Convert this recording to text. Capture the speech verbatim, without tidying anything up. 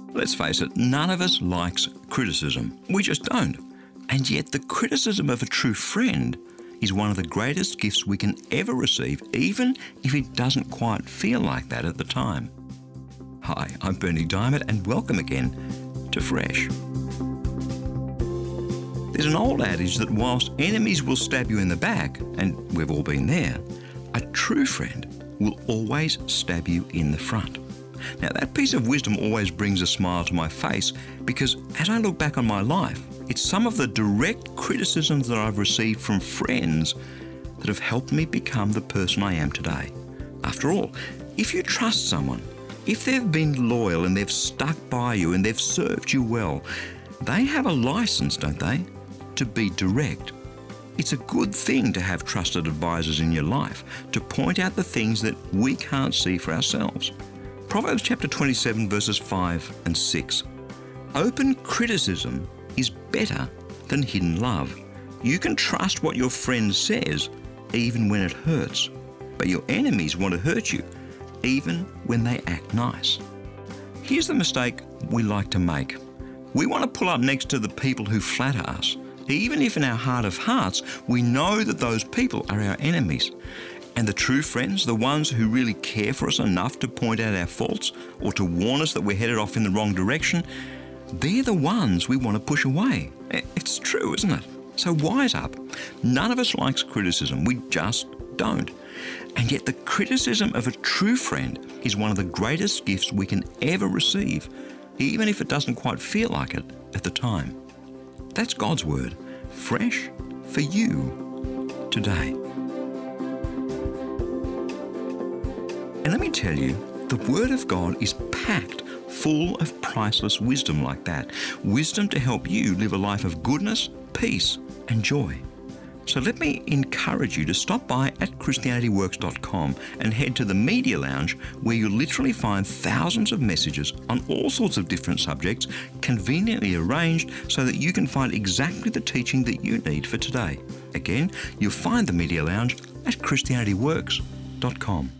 Let's face it, none of us likes criticism. We just don't. And yet the criticism of a true friend is one of the greatest gifts we can ever receive, even if it doesn't quite feel like that at the time. Hi, I'm Berni Dymet, and welcome again to Fresh. There's an old adage that whilst enemies will stab you in the back, and we've all been there, a true friend will always stab you in the front. Now, that piece of wisdom always brings a smile to my face because as I look back on my life, it's some of the direct criticisms that I've received from friends that have helped me become the person I am today. After all, if you trust someone, if they've been loyal and they've stuck by you and they've served you well, they have a license, don't they, to be direct. It's a good thing to have trusted advisors in your life to point out the things that we can't see for ourselves. Proverbs chapter twenty-seven verses five and six. Open criticism is better than hidden love. You can trust what your friend says even when it hurts, but your enemies want to hurt you even when they act nice. Here's the mistake we like to make. We want to pull up next to the people who flatter us, even if in our heart of hearts we know that those people are our enemies. And the true friends, the ones who really care for us enough to point out our faults or to warn us that we're headed off in the wrong direction, they're the ones we want to push away. It's true, isn't it? So wise up. None of us likes criticism. We just don't. And yet the criticism of a true friend is one of the greatest gifts we can ever receive, even if it doesn't quite feel like it at the time. That's God's word, fresh for you today. And let me tell you, the Word of God is packed full of priceless wisdom like that. Wisdom to help you live a life of goodness, peace, and joy. So let me encourage you to stop by at Christianity Works dot com and head to the Media Lounge, where you'll literally find thousands of messages on all sorts of different subjects, conveniently arranged so that you can find exactly the teaching that you need for today. Again, you'll find the Media Lounge at Christianity Works dot com.